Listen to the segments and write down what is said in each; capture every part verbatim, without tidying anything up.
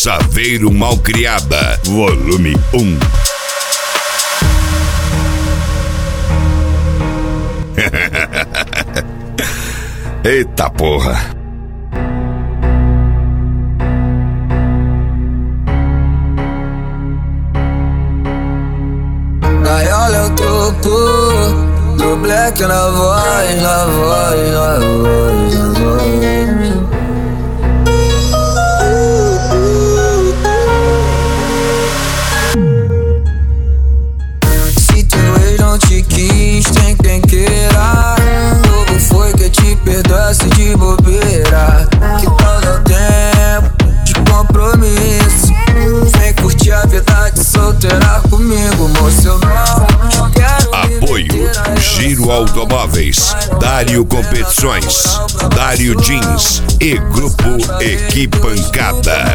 Saveiro Malcriada, volume um. Eita porra. Gaiola é o troco do black na voz, na voz, na voz, na voz. Se teu ex não te quis, tem quem queira. Novo foi que te perdoasse de bobeira. Que tal dar tempo de compromisso? Vem curtir a vida de solteira comigo, moço, eu não quero. Apoio Giro Automóveis, Dário Competições, Dário Jeans e Grupo Equipancada.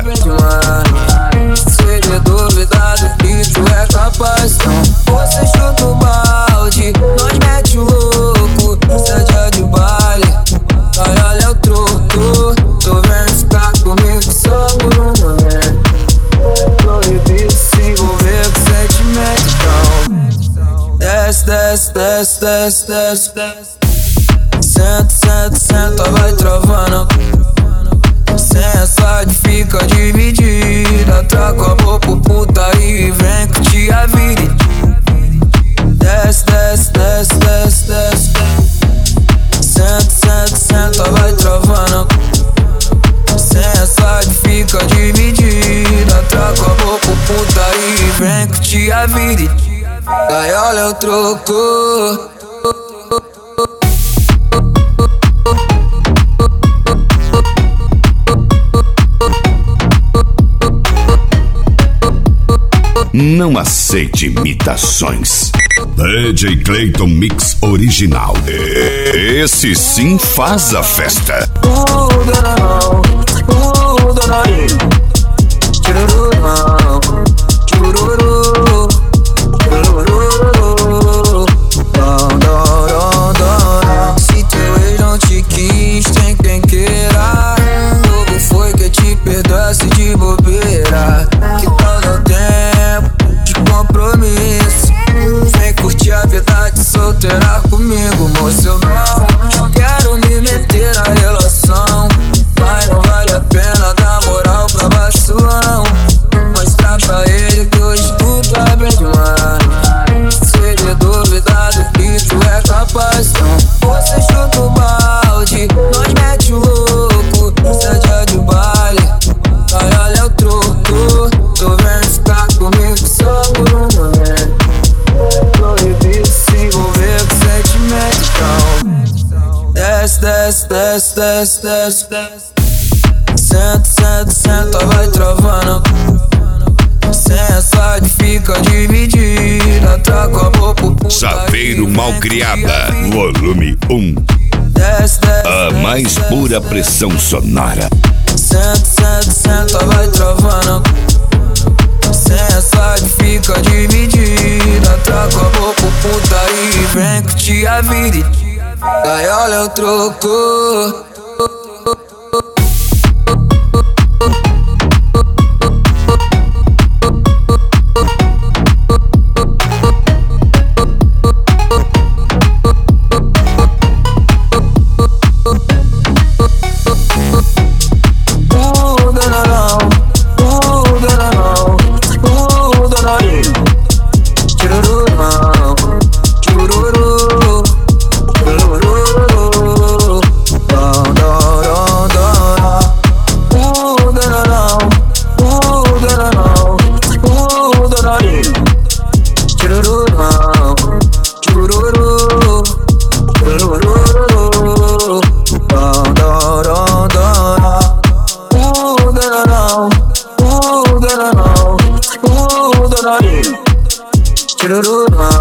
Se de duvidado que tu é capaz, não. Você chuta o balde, nós mete o louco. Isso é dia de baile, olha é o troco. Tô vendo ficar comigo só por um momento. Proibido se envolver com sentimento, então desce, desce, desce, desce, desce, desce. Senta, senta, senta, vai travando. Sem essa de fica dividida. Troca amor por puta e vem curtir a vida. Desce, desce, desce, desce, desce. Senta, senta, senta, vai travando. Sem essa de fica dividida. Troca amor por puta e vem curtir a vida. Gaiola eu troco. Não aceite imitações. D J Clayton Mix Original. Esse sim faz a festa. Se teu ex não te quis, tem quem queira. Novo foi que te perdoasse de bobeira. Que tal dar tempo de compromisso? Vem curtir a vida de solteira comigo, moço, eu não quero me meter na relação. Mas não vale a pena dar moral pra vacilão. Mostrar pra ele que hoje tu tá bem demais. Se de duvidado que tu é capaz, não. Você chuta o balde, nós mete o louco. Isso é dia de baile, olha é o troco. Tô vendo ficar comigo só por um momento. Proibido se envolver com sentimento, então desce, desce, desce, desce, desce, desce. Senta, senta, senta, vai travando. Sem essa de fica dividida. Troca amor por puta. Saveiro Malcriada, volume um. Desce, desce, A mais pura pressão sonora. Senta, senta, senta, vai travando. Sem essa de fica dividida. Troca amor por puta e vem curtir a vida. Gaiola eu troco. Chururu,